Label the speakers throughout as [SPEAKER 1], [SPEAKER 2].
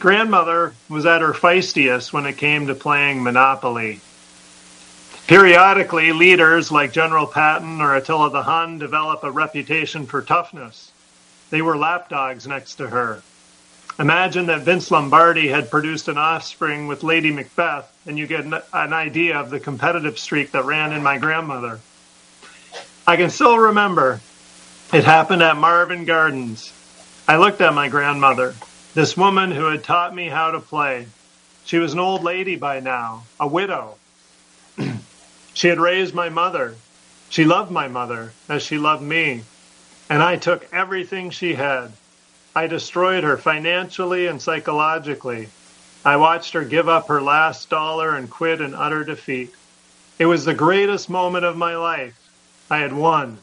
[SPEAKER 1] grandmother was at her feistiest when it came to playing Monopoly. Periodically, leaders like General Patton or Attila the Hun develop a reputation for toughness. They were lapdogs next to her. Imagine that Vince Lombardi had produced an offspring with Lady Macbeth, and you get an idea of the competitive streak that ran in my grandmother. I can still remember it happened at Marvin Gardens. I looked at my grandmother, this woman who had taught me how to play. She was an old lady by now, a widow. She had raised my mother. She loved my mother as she loved me. And I took everything she had. I destroyed her financially and psychologically. I watched her give up her last dollar and quit in utter defeat. It was the greatest moment of my life. I had won.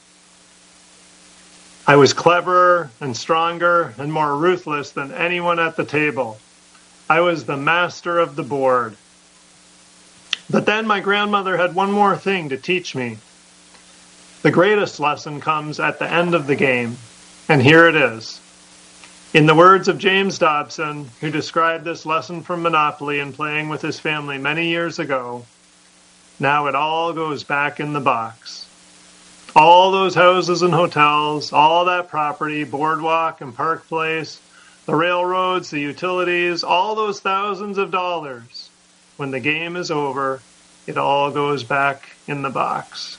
[SPEAKER 1] I was cleverer and stronger and more ruthless than anyone at the table. I was the master of the board. But then my grandmother had one more thing to teach me. The greatest lesson comes at the end of the game, and here it is. In the words of James Dobson, who described this lesson from Monopoly and playing with his family many years ago, now it all goes back in the box. All those houses and hotels, all that property, boardwalk and Park Place, the railroads, the utilities, all those thousands of dollars. When the game is over, it all goes back in the box.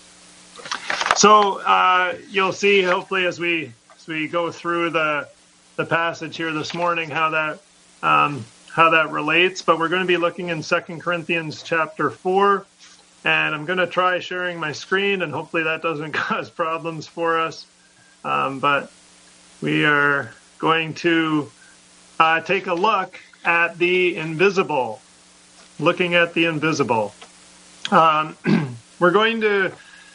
[SPEAKER 1] So you'll see, hopefully, as we go through the passage here this morning, how that relates. But we're going to be looking in 2 Corinthians chapter 4, and I'm going to try sharing my screen, and hopefully that doesn't cause problems for us. But we are going to take a look at the invisible. Looking at the invisible. We're going to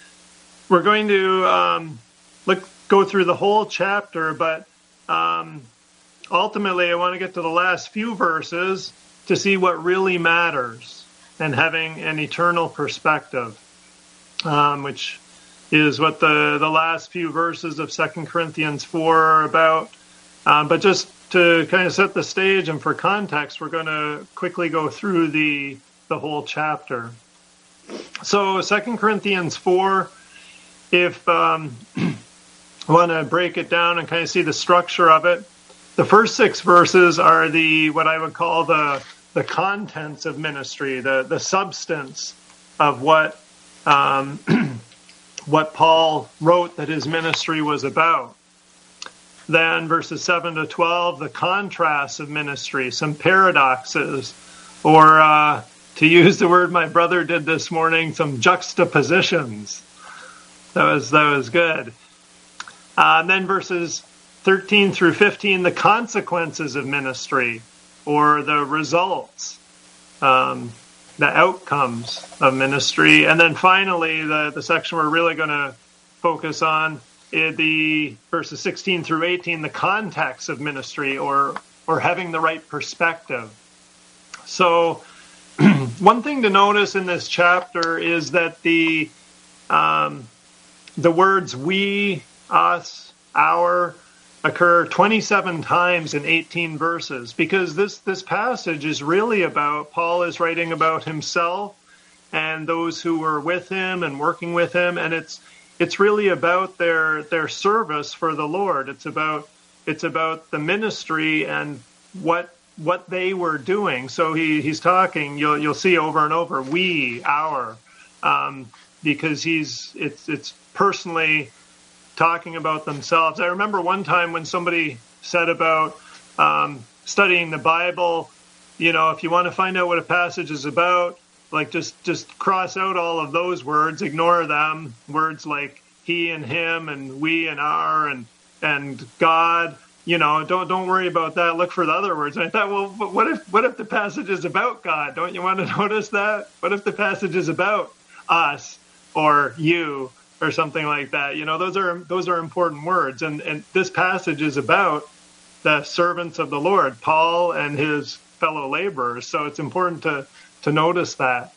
[SPEAKER 1] go through the whole chapter, but ultimately I want to get to the last few verses to see what really matters and having an eternal perspective, which is what the last few verses of 2 Corinthians 4 are about. But just to kind of set the stage and for context, we're going to quickly go through the whole chapter. So 2 Corinthians 4, if I want to break it down and kind of see the structure of it, the first 6 verses are what I would call the contents of ministry, the substance of what Paul wrote that his ministry was about. Then verses 7 to 12, the contrasts of ministry, some paradoxes, or to use the word my brother did this morning, some juxtapositions. That was good. Then verses 13 through 15, the consequences of ministry, or the results, the outcomes of ministry. And then finally, the section we're really going to focus on, the verses 16 through 18, the context of ministry, or having the right perspective. So one thing to notice in this chapter is that the words we, us, our occur 27 times in 18 verses, because this passage is really about, Paul is writing about himself and those who were with him and working with him, and it's really about their service for the Lord. It's about the ministry and what they were doing. So he's talking, you'll see over and over, we, our, because it's personally talking about themselves. I remember one time when somebody said about studying the Bible, if you want to find out what a passage is about, like just cross out all of those words, ignore them. Words like he and him and we and our and God. Don't worry about that. Look for the other words. And I thought, well, what if the passage is about God? Don't you want to notice that? What if the passage is about us or you or something like that? Those are important words. And this passage is about the servants of the Lord, Paul and his fellow laborers. So it's important to notice that.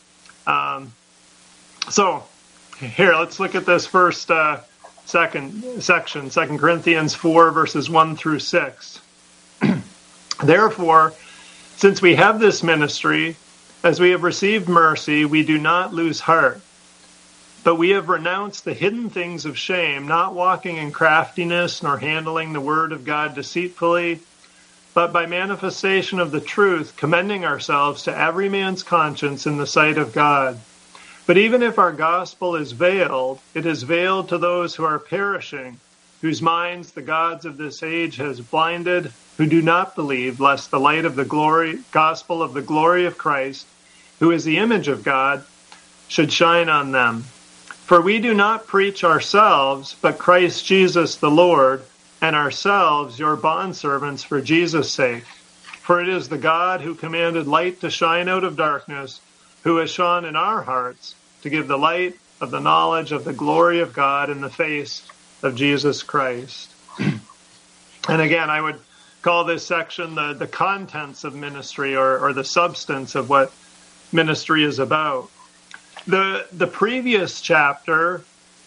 [SPEAKER 1] So here, let's look at this first second section, 2 Corinthians 4, verses 1 through 6. Therefore, Since we have this ministry, as we have received mercy, we do not lose heart. But we have renounced the hidden things of shame, not walking in craftiness, nor handling the word of God deceitfully, but by manifestation of the truth, commending ourselves to every man's conscience in the sight of God. But even if our gospel is veiled, it is veiled to those who are perishing, whose minds the gods of this age has blinded, who do not believe, lest the light of the gospel of the glory of Christ, who is the image of God, should shine on them. For we do not preach ourselves, but Christ Jesus the Lord, and ourselves your bondservants for Jesus' sake. For it is the God who commanded light to shine out of darkness, who has shone in our hearts to give the light of the knowledge of the glory of God in the face of Jesus Christ. And again, I would call this section the contents of ministry, or the substance of what ministry is about. The previous chapter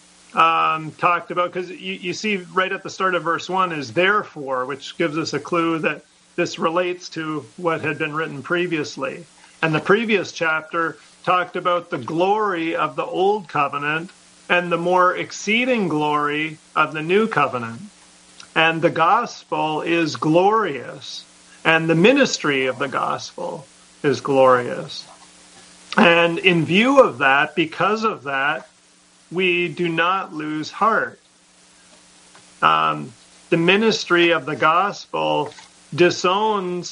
[SPEAKER 1] talked about, because you see right at the start of verse 1 is therefore, which gives us a clue that this relates to what had been written previously. And the previous chapter talked about the glory of the old covenant and the more exceeding glory of the new covenant. And the gospel is glorious, and the ministry of the gospel is glorious. And in view of that, because of that, we do not lose heart. The ministry of the gospel disowns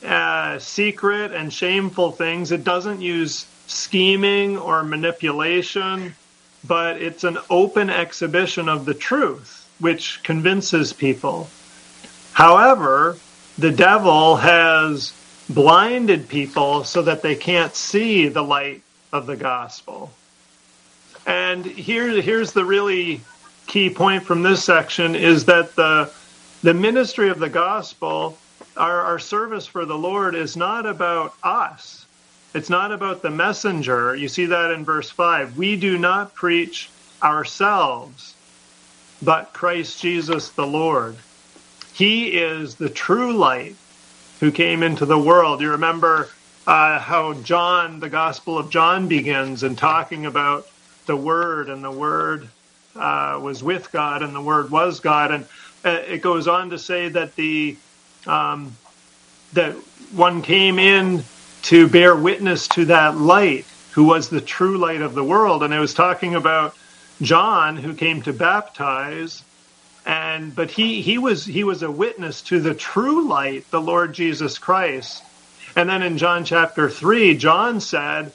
[SPEAKER 1] secret and shameful things. It doesn't use scheming or manipulation, but it's an open exhibition of the truth, which convinces people. However, the devil has blinded people so that they can't see the light of the gospel. And here's the really key point from this section, is that the ministry of the gospel, our service for the Lord, is not about us. It's not about the messenger. You see that in verse 5. We do not preach ourselves, but Christ Jesus the Lord. He is the true light who came into the world. You remember how John, the Gospel of John, begins in talking about the Word, and the Word was with God, and the Word was God. And it goes on to say that that one came in to bear witness to that light, who was the true light of the world. And it was talking about John, who came to baptize, but he was a witness to the true light, the Lord Jesus Christ. And then in John chapter 3, John said,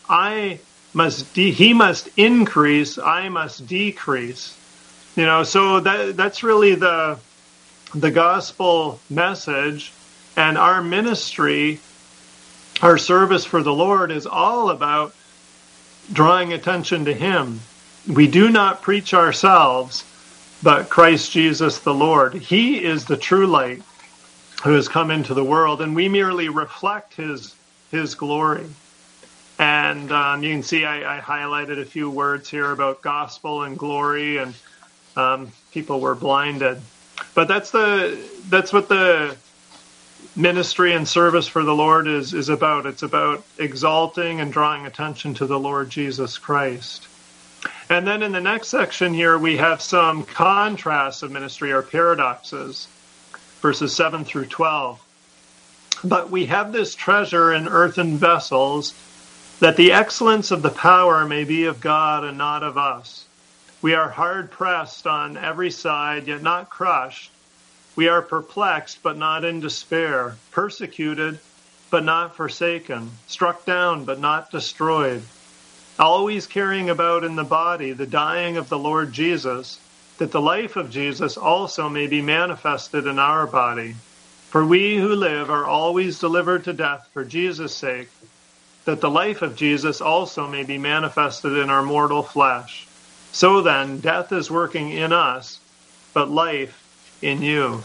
[SPEAKER 1] he must increase, I must decrease. So that's really the gospel message. And our ministry, our service for the Lord, is all about drawing attention to Him. We do not preach ourselves, but Christ Jesus the Lord. He is the true light who has come into the world, and we merely reflect His glory. And you can see I highlighted a few words here about gospel and glory, and people were blinded. But that's what the ministry and service for the Lord is about. It's about exalting and drawing attention to the Lord Jesus Christ. And then in the next section here, we have some contrasts of ministry, or paradoxes, verses 7 through 12. But we have this treasure in earthen vessels, that the excellence of the power may be of God and not of us. We are hard pressed on every side, yet not crushed. We are perplexed, but not in despair, persecuted, but not forsaken, struck down, but not destroyed, always carrying about in the body the dying of the Lord Jesus, that the life of Jesus also may be manifested in our body. For we who live are always delivered to death for Jesus' sake, that the life of Jesus also may be manifested in our mortal flesh. So then, death is working in us, but life in you.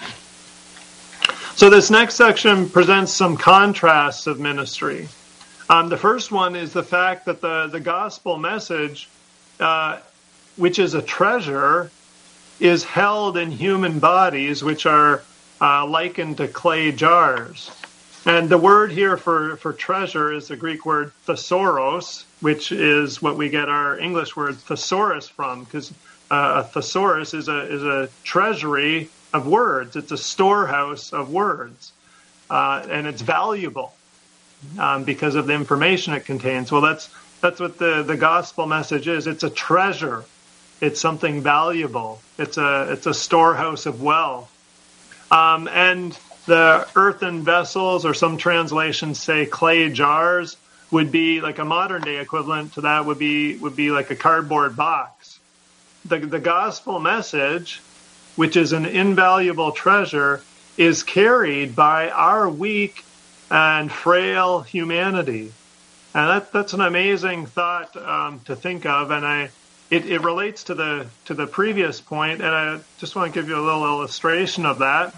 [SPEAKER 1] So this next section presents some contrasts of ministry. The first one is the fact that the gospel message, which is a treasure, is held in human bodies, which are likened to clay jars. And the word here for treasure is the Greek word thesauros, which is what we get our English word thesaurus from, because a thesaurus is a treasury of words. It's a storehouse of words, and it's valuable because of the information it contains. Well, that's what the gospel message is. It's a treasure. It's something valuable. It's a storehouse of wealth. And the earthen vessels, or some translations say clay jars, would be like a modern day equivalent to that would be like a cardboard box. The gospel message, which is an invaluable treasure, is carried by our weak and frail humanity. And that's an amazing thought to think of, and it relates to the previous point, and I just want to give you a little illustration of that.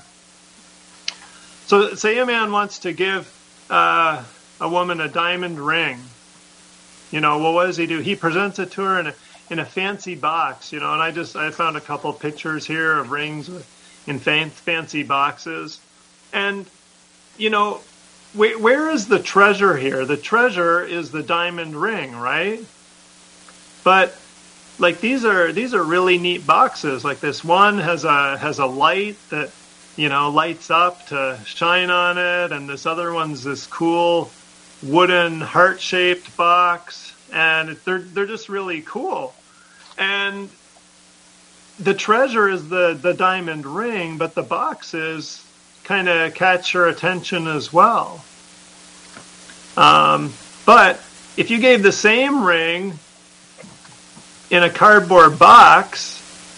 [SPEAKER 1] So say a man wants to give a woman a diamond ring. Well, what does he do? He presents it to her in a fancy box, and I found a couple pictures here of rings in fancy boxes. And, where is the treasure here? The treasure is the diamond ring, right? But like these are really neat boxes. Like this one has a light that lights up to shine on it, and this other one's this cool wooden heart-shaped box, and they're just really cool. And the treasure is the diamond ring, but the boxes kind of catch your attention as well. But if you gave the same ring in a cardboard box,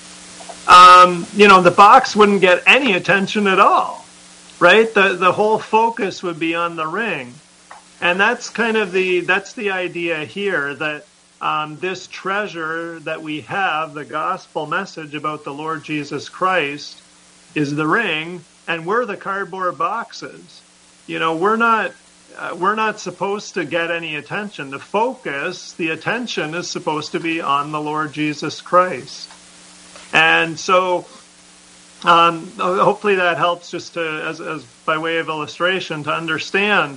[SPEAKER 1] the box wouldn't get any attention at all, right? The whole focus would be on the ring. And that's kind of that's the idea here, that this treasure that we have, the gospel message about the Lord Jesus Christ, is the ring, and we're the cardboard boxes. We're not supposed to get any attention. The focus, the attention is supposed to be on the Lord Jesus Christ. And so hopefully that helps, just to, as by way of illustration, to understand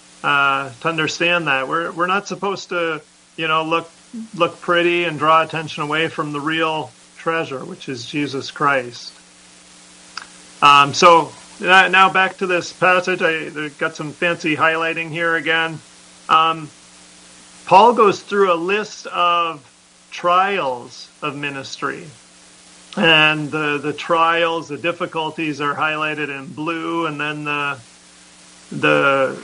[SPEAKER 1] that we're not supposed to look pretty and draw attention away from the real treasure, which is Jesus Christ. So now back to this passage. I got some fancy highlighting here again. Paul goes through a list of trials of ministry. And the trials, the difficulties are highlighted in blue, and then the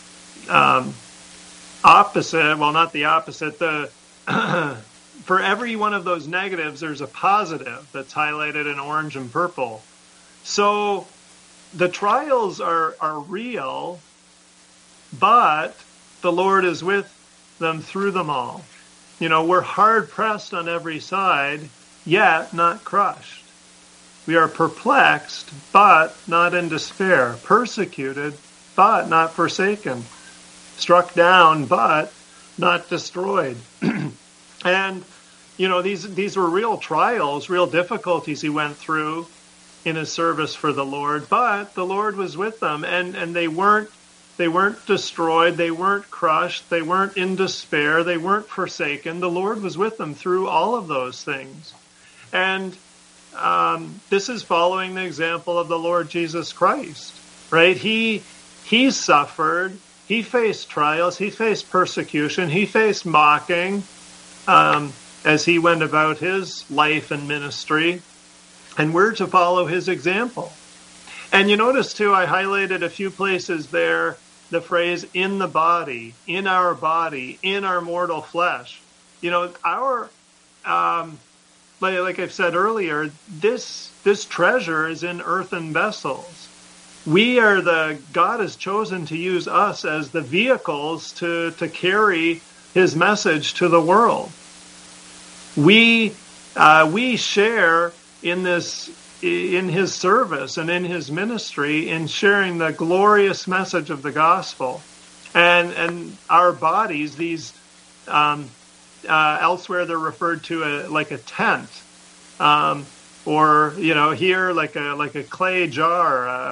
[SPEAKER 1] opposite, well, not the opposite, for every one of those negatives, there's a positive that's highlighted in orange and purple. So the trials are real, but the Lord is with them through them all. We're hard pressed on every side, yet not crushed. We are perplexed, but not in despair. Persecuted, but not forsaken. Struck down, but not destroyed. And, these were real trials, real difficulties he went through in his service for the Lord, but the Lord was with them, and they weren't destroyed, they weren't crushed, they weren't in despair, they weren't forsaken. The Lord was with them through all of those things. And this is following the example of the Lord Jesus Christ, right? He suffered, he faced trials, he faced persecution, he faced mocking as he went about his life and ministry, and we're to follow his example. And you notice too, I highlighted a few places there the phrase "in the body," in our body, in our mortal flesh. Our like I've said earlier, this treasure is in earthen vessels. God has chosen to use us as the vehicles to carry his message to the world. We share in his service and in his ministry, in sharing the glorious message of the gospel. And our bodies, these elsewhere they're referred to like a tent, or here like a clay jar,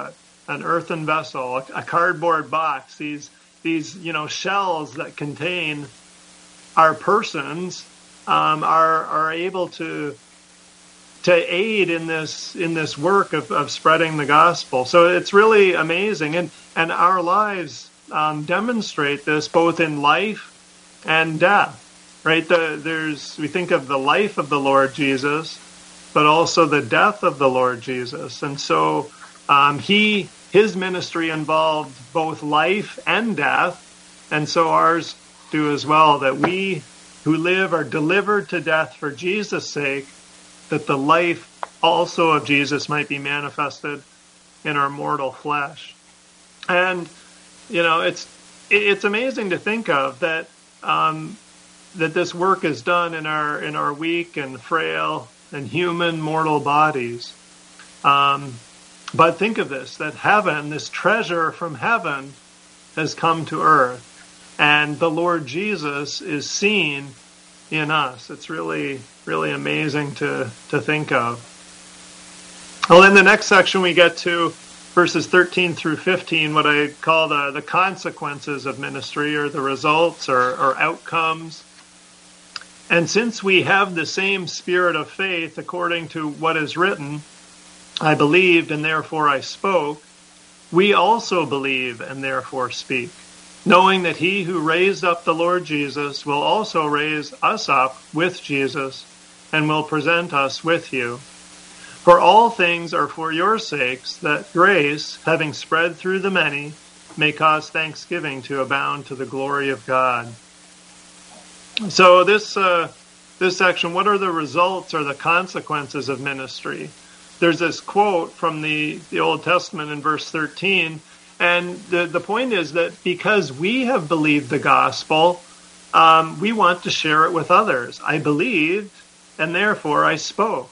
[SPEAKER 1] an earthen vessel, a cardboard box, these shells that contain our persons, are able to aid in this work of spreading the gospel. So it's really amazing, and our lives demonstrate this both in life and death. Right? We think of the life of the Lord Jesus, but also the death of the Lord Jesus, and so his ministry involved both life and death, and so ours do as well. That we who live are delivered to death for Jesus' sake, that the life also of Jesus might be manifested in our mortal flesh. And it's amazing to think of that that this work is done in our weak and frail and human mortal bodies. But think of this, that heaven, this treasure from heaven, has come to earth, and the Lord Jesus is seen in us. It's really, really amazing to think of. Well, in the next section we get to verses 13 through 15, what I call the consequences of ministry, or the results or outcomes. And since we have the same spirit of faith, according to what is written, I believed and therefore I spoke, we also believe and therefore speak, knowing that he who raised up the Lord Jesus will also raise us up with Jesus and will present us with you. For all things are for your sakes, that grace, having spread through the many, may cause thanksgiving to abound to the glory of God. So this section, what are the results or the consequences of ministry? There's this quote from the Old Testament in verse 13, and the point is that because we have believed the gospel, we want to share it with others. I believed, and therefore I spoke.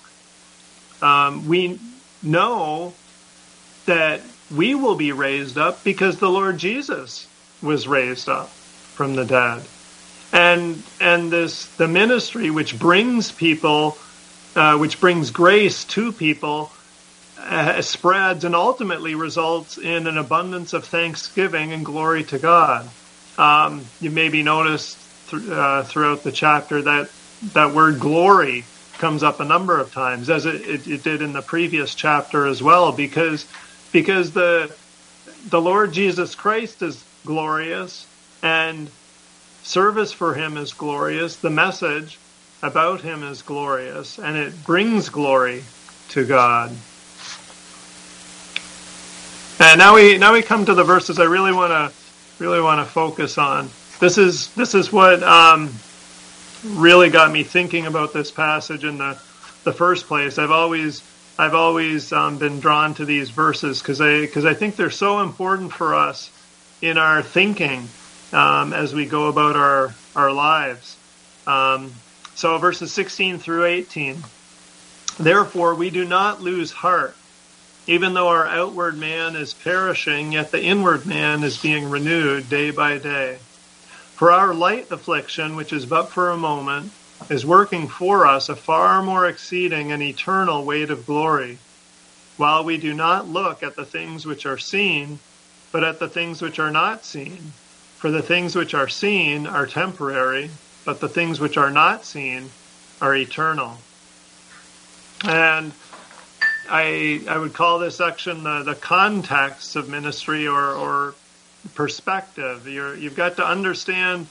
[SPEAKER 1] We know that we will be raised up because the Lord Jesus was raised up from the dead. And the ministry which brings people, which brings grace to people, spreads and ultimately results in an abundance of thanksgiving and glory to God. You maybe noticed throughout the chapter that word glory comes up a number of times, as it did in the previous chapter as well, because the Lord Jesus Christ is glorious, and service for him is glorious. The message about him is glorious, and it brings glory to God. And now we come to the verses I really want to focus on. This is what really got me thinking about this passage in the first place. I've always been drawn to these verses because I think they're so important for us in our thinking as we go about our lives. So verses 16 through 18. Therefore we do not lose heart. Even though our outward man is perishing, yet the inward man is being renewed day by day. For our light affliction, which is but for a moment, is working for us a far more exceeding and eternal weight of glory, while we do not look at the things which are seen, but at the things which are not seen. For the things which are seen are temporary, but the things which are not seen are eternal. And I would call this section the context of ministry or perspective. You've got to understand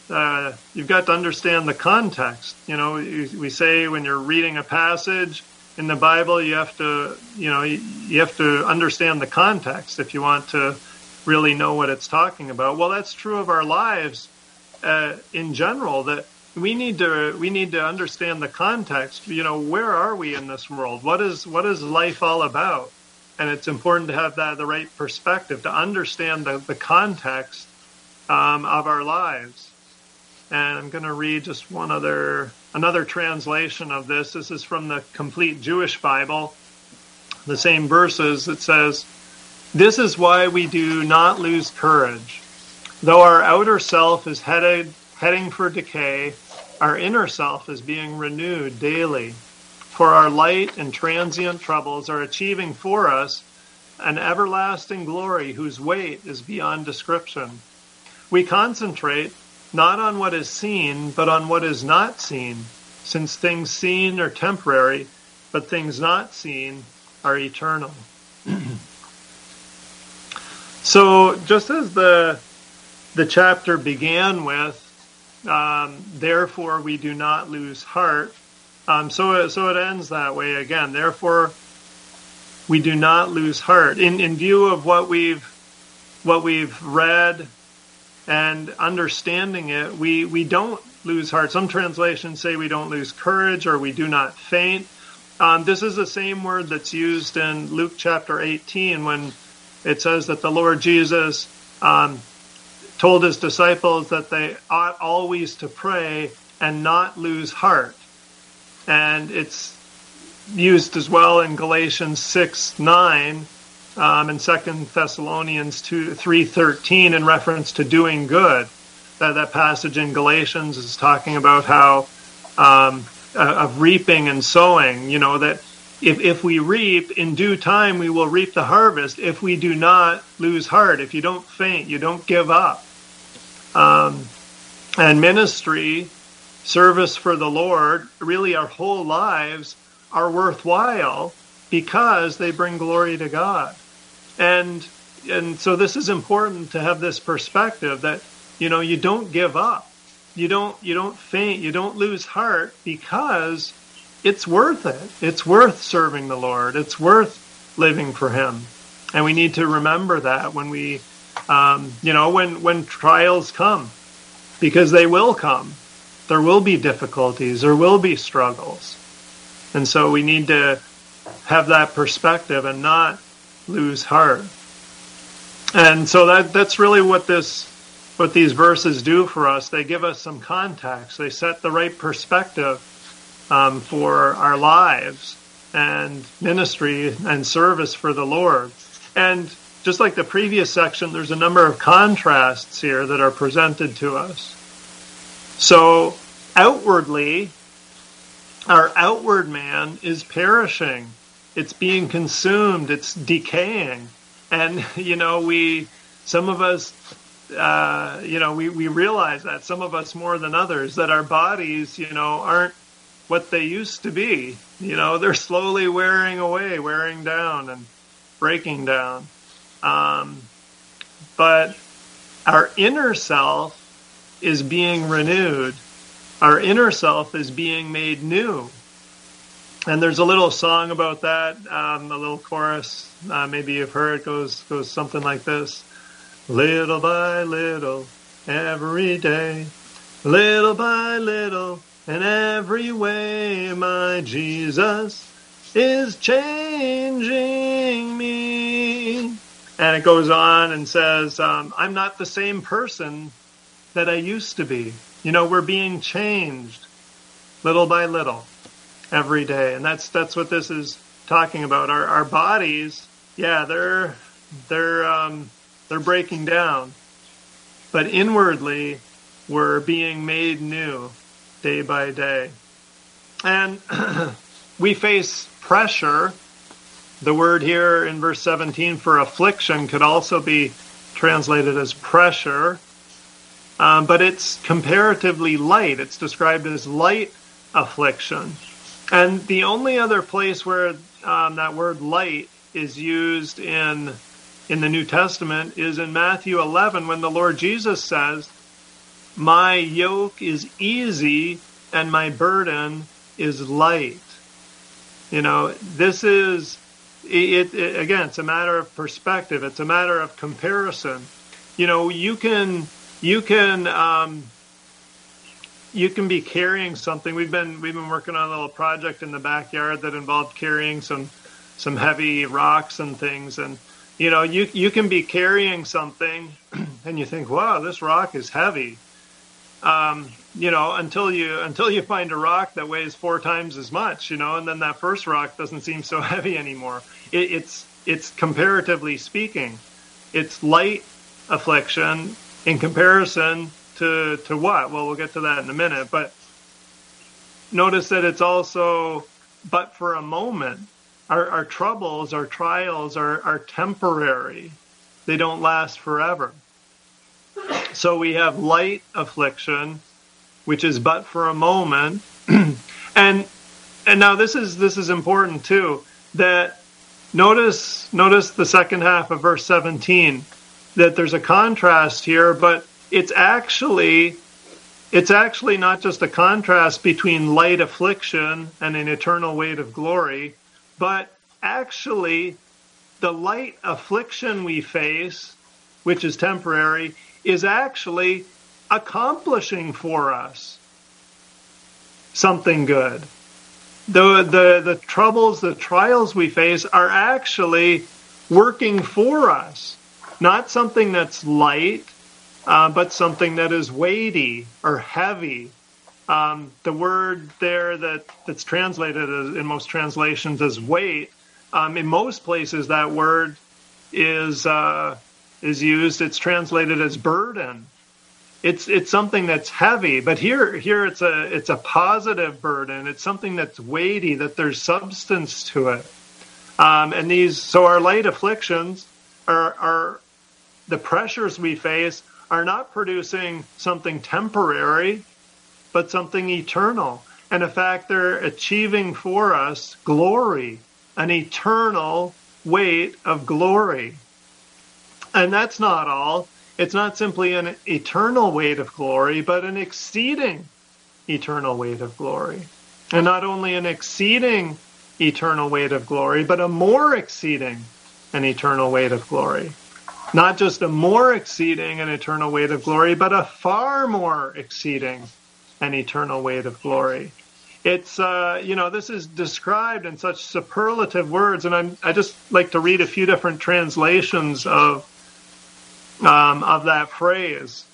[SPEAKER 1] the context. We say when you're reading a passage in the Bible, you have to understand the context if you want to really know what it's talking about. Well, that's true of our lives in general, that we need to understand the context. Where are we in this world? What is life all about? And it's important to have the right perspective, to understand the context of our lives. And I'm going to read just another translation of this. This is from the Complete Jewish Bible. The same verses. It says, "This is why we do not lose courage. Though our outer self is heading for decay, our inner self is being renewed daily. For our light and transient troubles are achieving for us an everlasting glory whose weight is beyond description. We concentrate not on what is seen, but on what is not seen, since things seen are temporary, but things not seen are eternal. So just as the chapter began with, therefore we do not lose heart, so it ends that way again. Therefore we do not lose heart. In view of what we've read and understanding it, we don't lose heart. Some translations say we don't lose courage or we do not faint. This is the same word that's used in Luke chapter 18 when it says that the Lord Jesus told his disciples that they ought always to pray and not lose heart. And it's used as well in Galatians 6:9 and 2 Thessalonians 3:13 in reference to doing good. That passage in Galatians is talking about how of reaping and sowing, that if we reap, in due time we will reap the harvest if we do not lose heart, if you don't faint, you don't give up. And ministry, service for the Lord, really our whole lives are worthwhile because they bring glory to God. And so this is important to have this perspective that, you don't give up. You don't faint. You don't lose heart because it's worth it. It's worth serving the Lord. It's worth living for him. And we need to remember that when we, when trials come, because they will come. There will be difficulties. There will be struggles. And so we need to have that perspective and not lose heart. And so that's really what these verses do for us. They give us some context. They set the right perspective for our lives and ministry and service for the Lord. And just like the previous section, there's a number of contrasts here that are presented to us. So outwardly, our outward man is perishing. It's being consumed. It's decaying. And, some of us, we realize that, some of us more than others, that our bodies, aren't what they used to be. They're slowly wearing away, wearing down and breaking down. But our inner self is being renewed. Our inner self is being made new. And there's a little song about that, a little chorus, maybe you've heard, goes something like this. Little by little, every day, little by little, in every way, my Jesus is changing me. And it goes on and says, I'm not the same person that I used to be. We're being changed little by little every day. And that's what this is talking about. Our bodies, they're breaking down. But inwardly, we're being made new day by day. And we face pressure. The word here in verse 17 for affliction could also be translated as pressure. But it's comparatively light. It's described as light affliction. And the only other place where that word light is used in the New Testament is in Matthew 11 when the Lord Jesus says, my yoke is easy and my burden is light. This is, again, it's a matter of perspective. It's a matter of comparison. You can be carrying something. We've been working on a little project in the backyard that involved carrying some heavy rocks and things. And you can be carrying something, and you think, "Wow, this rock is heavy." Until you find a rock that weighs 4 times as much, and then that first rock doesn't seem so heavy anymore. It's comparatively speaking, it's light affliction in comparison to what? Well, we'll get to that in a minute. But notice that it's also but for a moment. Our troubles, our trials are temporary. They don't last forever. So we have light affliction, which is but for a moment. and now this is important too, that notice the second half of verse 17, that there's a contrast here, but it's actually not just a contrast between light affliction and an eternal weight of glory, but actually the light affliction we face, which is temporary, is actually accomplishing for us something good. The troubles, the trials we face are actually working for us. Not something that's light, but something that is weighty or heavy. The word there that's translated in most translations as weight, in most places that word is used. It's translated as burden. It's something that's heavy, but here it's a positive burden. It's something that's weighty, that there's substance to it. So our light afflictions are the pressures we face are not producing something temporary, but something eternal. And in fact, they're achieving for us glory, an eternal weight of glory. And that's not all. It's not simply an eternal weight of glory, but an exceeding eternal weight of glory. And not only an exceeding eternal weight of glory, but a more exceeding an eternal weight of glory. Not just a more exceeding an eternal weight of glory, but a far more exceeding an eternal weight of glory. It's, this is described in such superlative words, and I just like to read a few different translations of that phrase.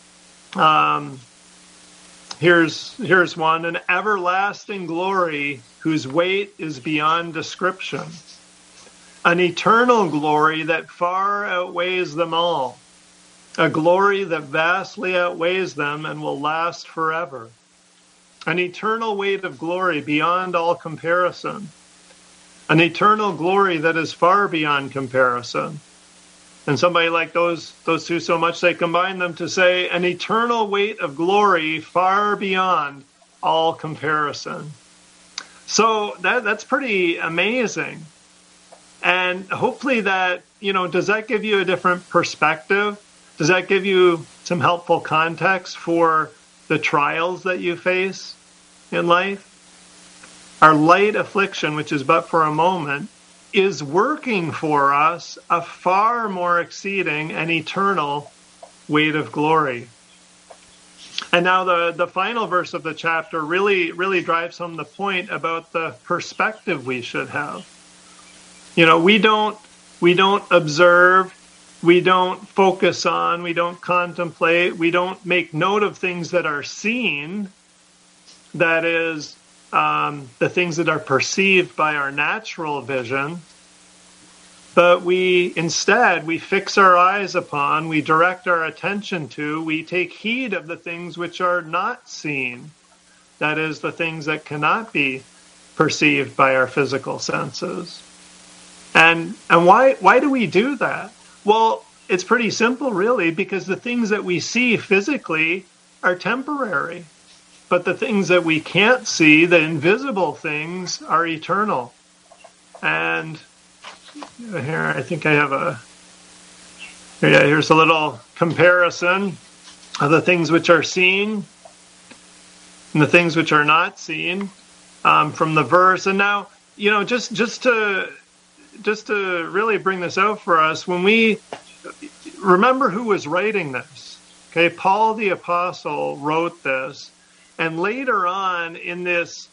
[SPEAKER 1] Here's one: an everlasting glory whose weight is beyond description, an eternal glory that far outweighs them all, a glory that vastly outweighs them and will last forever, an eternal weight of glory beyond all comparison, an eternal glory that is far beyond comparison. And somebody like those two so much they combine them to say an eternal weight of glory far beyond all comparison. So that's pretty amazing. And hopefully that, does that give you a different perspective? Does that give you some helpful context for the trials that you face in life? Our light affliction, which is but for a moment, is working for us a far more exceeding and eternal weight of glory. And now the final verse of the chapter really drives home the point about the perspective we should have. We don't observe, we don't focus on, we don't contemplate, we don't make note of things that are seen, that is, the things that are perceived by our natural vision, but we fix our eyes upon, we direct our attention to, we take heed of the things which are not seen, that is, the things that cannot be perceived by our physical senses. And why do we do that? Well, it's pretty simple, really, because the things that we see physically are temporary. But the things that we can't see, the invisible things, are eternal. And here, I think I have here's a little comparison of the things which are seen and the things which are not seen from the verse. And now, just to really bring this out for us, when we remember who was writing this, okay, Paul the Apostle wrote this. And later on in this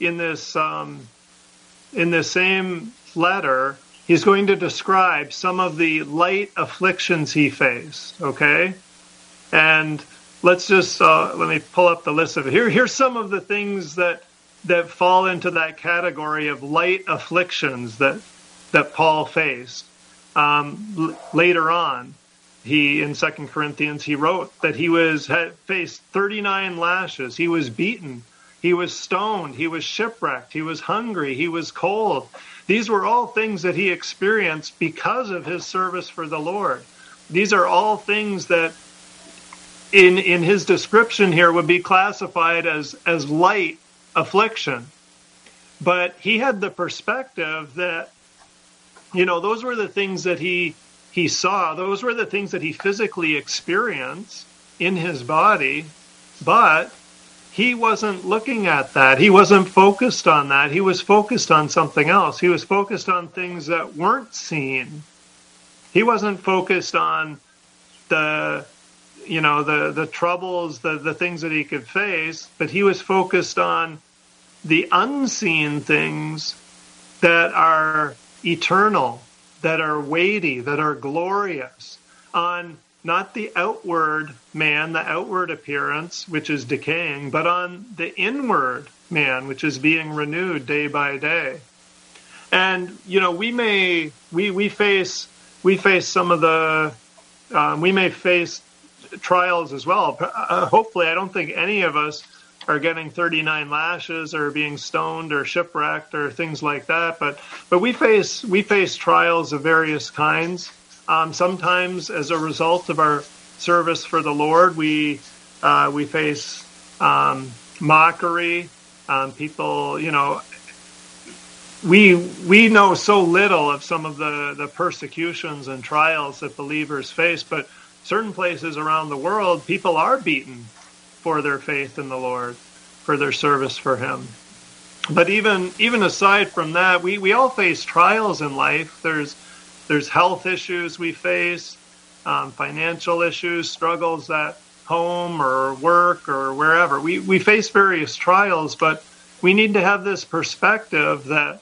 [SPEAKER 1] same letter, he's going to describe some of the light afflictions he faced. Okay, and let's just let me pull up the list of it. Here's some of the things that fall into that category of light afflictions that Paul faced. Later on, in 2 Corinthians, he wrote that he had faced 39 lashes. He was beaten. He was stoned. He was shipwrecked. He was hungry. He was cold. These were all things that he experienced because of his service for the Lord. These are all things that in his description here would be classified as light affliction. But he had the perspective that, those were the things that he saw. Those were the things that he physically experienced in his body. But he wasn't looking at that. He wasn't focused on that. He was focused on something else. He was focused on things that weren't seen. He wasn't focused on the troubles, the things that he could face, but he was focused on the unseen things that are eternal, that are weighty, that are glorious, on not the outward man, the outward appearance, which is decaying, but on the inward man, which is being renewed day by day. And, we face some of the, we may face trials as well. Hopefully, I don't think any of us are getting 39 lashes or being stoned or shipwrecked or things like that. But we face trials of various kinds. Sometimes, as a result of our service for the Lord, we face mockery. People, we know so little of some of the persecutions and trials that believers face, but certain places around the world, people are beaten for their faith in the Lord, for their service for Him. But even aside from that, we all face trials in life. There's health issues we face, financial issues, struggles at home or work or wherever. We face various trials, but we need to have this perspective that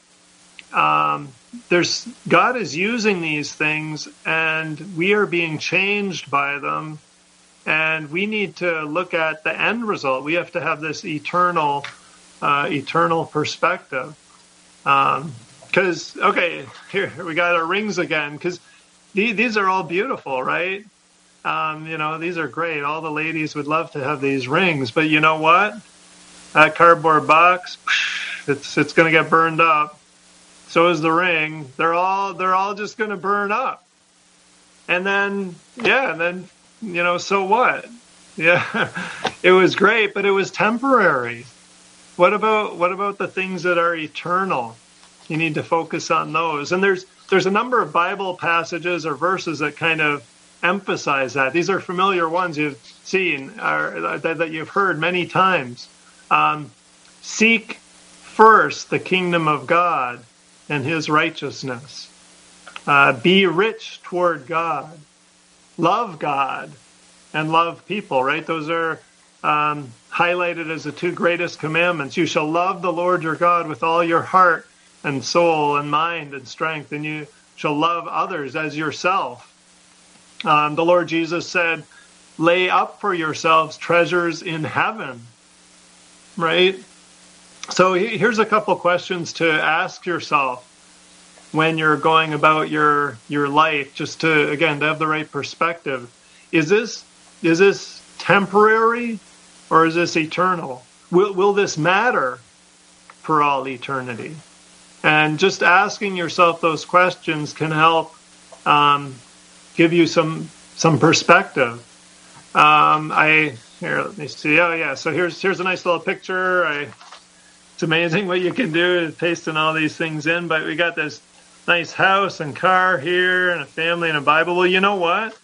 [SPEAKER 1] God is using these things, and we are being changed by them, and we need to look at the end result. We have to have this eternal perspective. Because here we got our rings again. Because these are all beautiful, right? These are great. All the ladies would love to have these rings, but you know what? That cardboard box, it's going to get burned up. So is the ring. They're all just going to burn up. And then, so what? Yeah, it was great, but it was temporary. What about the things that are eternal? You need to focus on those. And there's a number of Bible passages or verses that kind of emphasize that. These are familiar ones you've seen or that you've heard many times. Seek first the kingdom of God and His righteousness. Be rich toward God. Love God and love people, right? Those are highlighted as the two greatest commandments. You shall love the Lord your God with all your heart and soul and mind and strength, and you shall love others as yourself. The Lord Jesus said, lay up for yourselves treasures in heaven, right? So here's a couple questions to ask yourself when you're going about your life, just to have the right perspective. Is this temporary or is this eternal? Will this matter for all eternity? And just asking yourself those questions can help give you some perspective. Let me see. Oh yeah, so here's a nice little picture. It's amazing what you can do pasting all these things in. But we got this nice house and car here, and a family and a Bible. Well, you know what?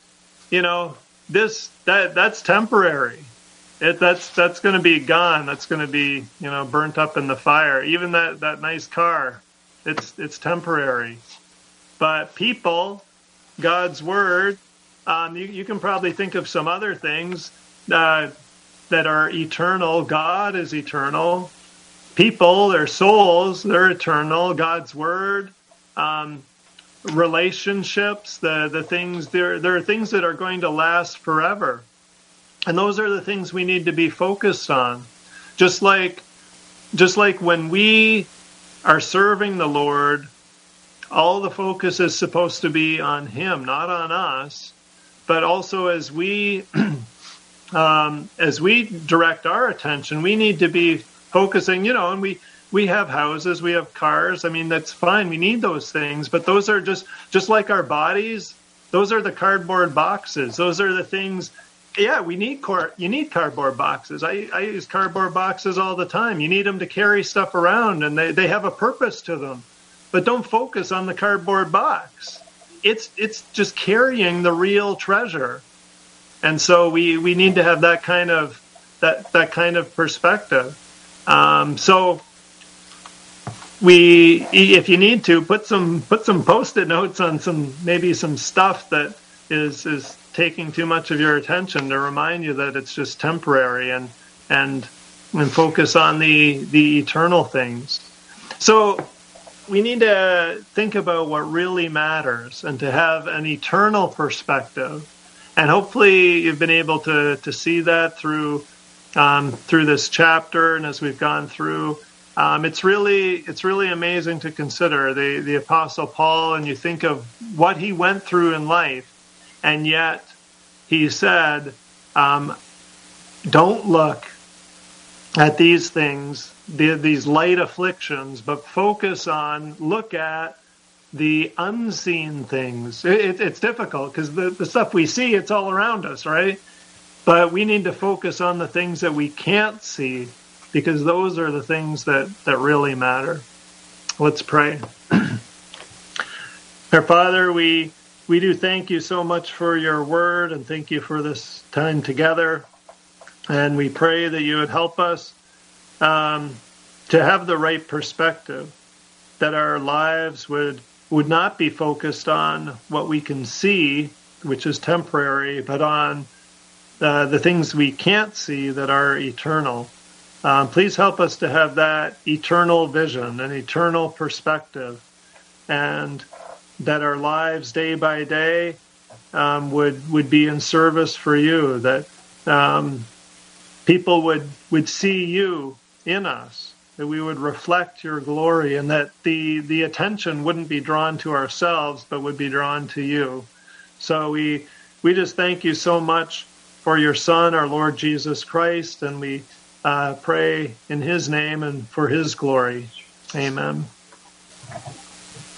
[SPEAKER 1] That's temporary. That's going to be gone. That's going to be burnt up in the fire. Even that nice car, it's temporary. But people, God's word, you can probably think of some other things that are eternal. God is eternal. People, their souls, they're eternal. God's word, relationships, the things there are things that are going to last forever. And those are the things we need to be focused on. Just like when we are serving the Lord, all the focus is supposed to be on Him, not on us. But also as we direct our attention, we need to be focusing, and we have houses, we have cars. I mean, that's fine. We need those things, but those are just like our bodies. Those are the cardboard boxes. Those are the things. Yeah, you need cardboard boxes. I use cardboard boxes all the time. You need them to carry stuff around, and they have a purpose to them. But don't focus on the cardboard box. It's just carrying the real treasure. And so we need to have that kind of perspective. So if you need to, put some Post-it notes on some stuff that is taking too much of your attention to remind you that it's just temporary, and focus on the eternal things. So we need to think about what really matters and to have an eternal perspective. And hopefully you've been able to see that through this chapter, and as we've gone through. It's really amazing to consider the Apostle Paul, and you think of what he went through in life, and yet he said, don't look at these things, these light afflictions, but look at the unseen things. It's difficult because the stuff we see, it's all around us, right? But we need to focus on the things that we can't see, because those are the things that really matter. Let's pray. Our Father, we do thank you so much for your word, and thank you for this time together. And we pray that you would help us to have the right perspective, that our lives would not be focused on what we can see, which is temporary, but on the things we can't see that are eternal. Please help us to have that eternal vision, an eternal perspective, and that our lives day by day would be in service for you, that people would see you in us, that we would reflect your glory, and that the attention wouldn't be drawn to ourselves, but would be drawn to you. So we just thank you so much for your Son, our Lord Jesus Christ, and we pray in his name and for his glory. Amen.